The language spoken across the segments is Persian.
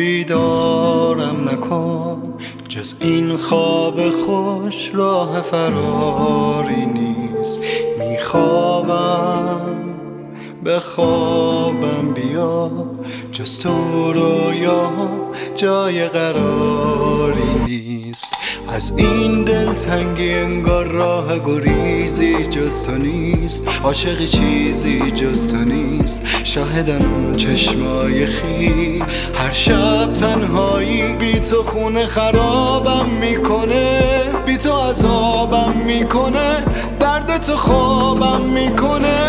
بیدارم نکن، جز این خواب خوش راه فراری نیست. میخوابم به خوابم بیا، جز تو رویا جای قراری نیست. از این دلتنگی انگار راه گریزی جز تو نیست، عاشقی چیزی جز تو نیست. شاهدن چشمای خیس، هر شب تنهایی بی تو خونه خرابم میکنه، بی تو عذابم میکنه، درد تو خوابم میکنه.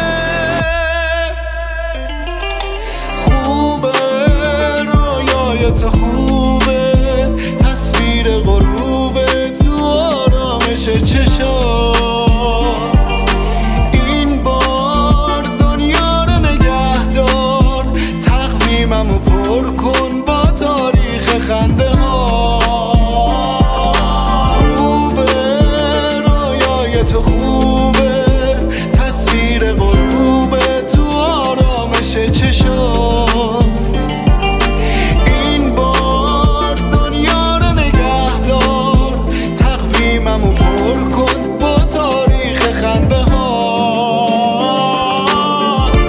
خوبه رویای تو، خوبه تصویر غروبه تو آرامش چشات. این بار دنیا رو نگه دار، تقویممو پر کن با تاریخ خنده ها. خوبه رویای تو، خوبه تصویر غروبه تو آرامش چشات. این بار دنیا رو نگه دار، تقویممو پر کن با تاریخ خنده هات.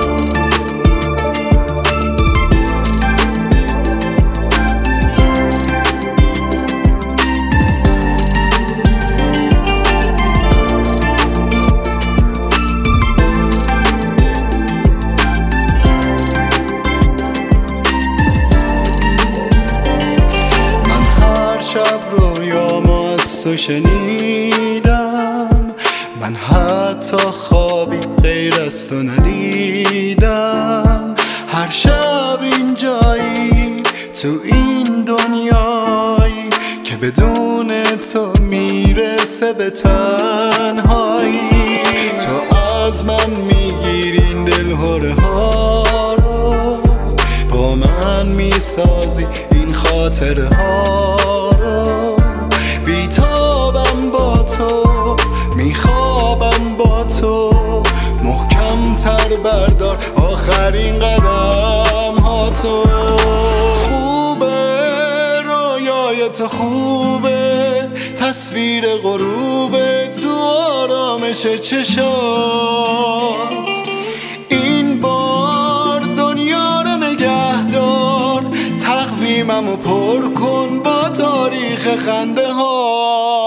شب رویامو از تو شنیدم، من حتی خوابی غیر از تو ندیدم. هر شب اینجایی تو این دنیایی که بدون تو میرسه به تنهایی. تو از من میگیری این دلهره ها رو، با من میسازی این خاطره ها رو. بیتابم با تو، میخوابم با تو، محکم تر بردار آخرین قدم ها تو. خوبه رویای تو، خوبه تصویر غروبه تو آرامش چشات. این بار دنیا رو نگه دار، تقویممو پر کن با تاریخ خنده ها.